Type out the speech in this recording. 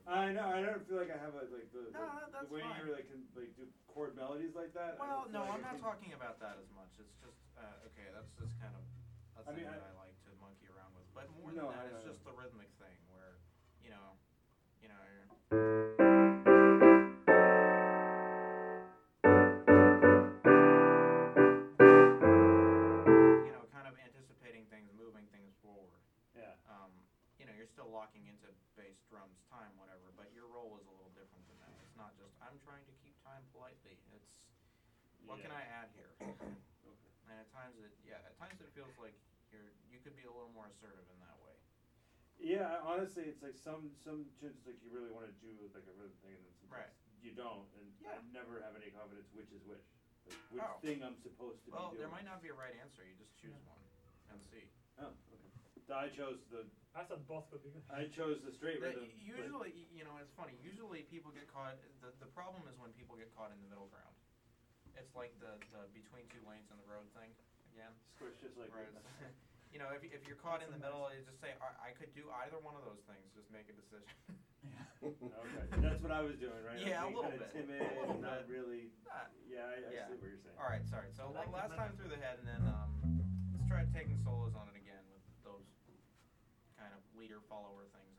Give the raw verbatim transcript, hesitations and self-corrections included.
I know. I don't feel like I have a like the No, the, that's the way fine. you like can like do chord melodies like that. I Well, don't feel no, like I'm I not can- talking about that as much. It's just uh, okay. That's just kind of a I thing mean, that I- I like to monkey around with. But more No, than I that, it's know. just the rhythmic thing where, you know, you know, you're, you know, kind of anticipating things, moving things forward. Yeah. Um, you know, you're still locking into bass, drums, time, whatever, but your role is a little different than that. It's not just I'm trying to keep time politely. It's what can Yeah. I add here? Okay. And at times it, yeah, at times it feels like you're, you could be a little more assertive in that way. Yeah, I- honestly, it's like some some tunes like you really want to do like a rhythm thing, and then sometimes Right. you don't, and I Yeah. never have any confidence which is which, like, which Oh. thing I'm supposed to Well, be doing. there might not be a right answer. You just choose Yeah. one and see. Oh, okay. I chose the I thought both would be good. I chose the straight The- rhythm. but- usually, y- you know, it's funny. Usually, people get caught. The the problem is when people get caught in the middle ground. It's like the the between two lanes in the road thing again. Squish just like Where that. it's, you know, if if you're caught in That's the a middle, nice- you just say I, I could do either one of those things. Just make a decision. Okay, that's what I was doing, right? Yeah, I a was little being bit. kinda timid A little and not bit. really. Ah, Yeah, I, I yeah. see what you're saying. All right, sorry. So I like the last time method. through the head, and then um, let's try taking solos on it again with those kind of leader follower things